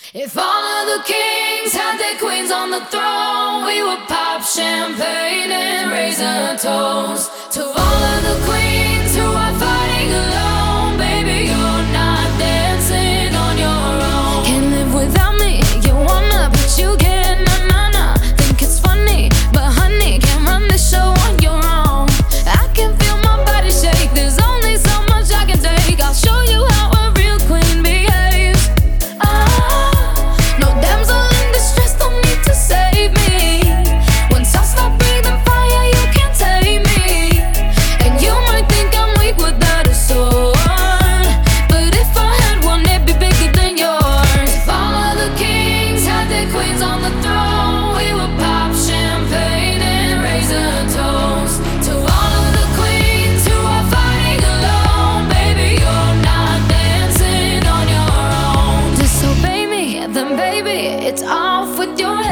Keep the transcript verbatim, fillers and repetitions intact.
If all of the kings had their queens on the throne, we would pop champagne and raise a toast to all of the queens who are fighting alone. Baby, you're not dancing on your own. Can't live without me, you wanna, but you can't. Nah, nah, nah. Think it's funny, but honey, can't run this show on your own. I can feel my body shake, there's only so much I can take. I'll show you how a real queen behaves. Ah, no damsel in distress, don't need to save me. Once I stop breathing fire, you can't tame me. And you might think I'm weak without a sword, but if I had one, it'd be bigger than yours. If all of the kings had their queens on the throne, we would pop champagne and raise a toast to all of the queens who are fighting alone. Baby, you're not dancing on your own. Disobey me, then baby, it's off with your head.